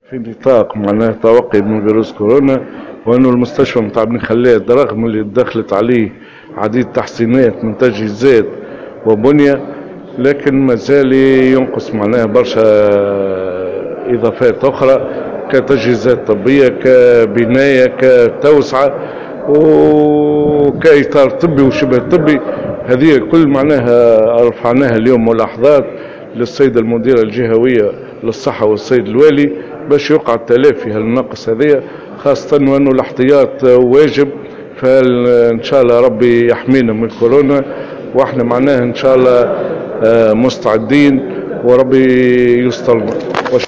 في نطاق معناه توقي من فيروس كورونا، وانه المستشفى متاع بن خلاد رغم اللي دخلت عليه عديد تحسينات من تجهيزات وبنية، لكن ما زال ينقص معناه برشا اضافات اخرى كتجهيزات طبية كبناية كتوسعة وكإطار طبي وشبه طبي. هذه كل معناها رفعناها اليوم ملاحظات للسيدة المديرة الجهوية للصحة والسيد الوالي باش يقع التلافي هالنقص هذه، خاصة وانه الاحتياط واجب. فان شاء الله ربي يحمينا من كورونا، واحنا معناها ان شاء الله مستعدين وربي يسترنا.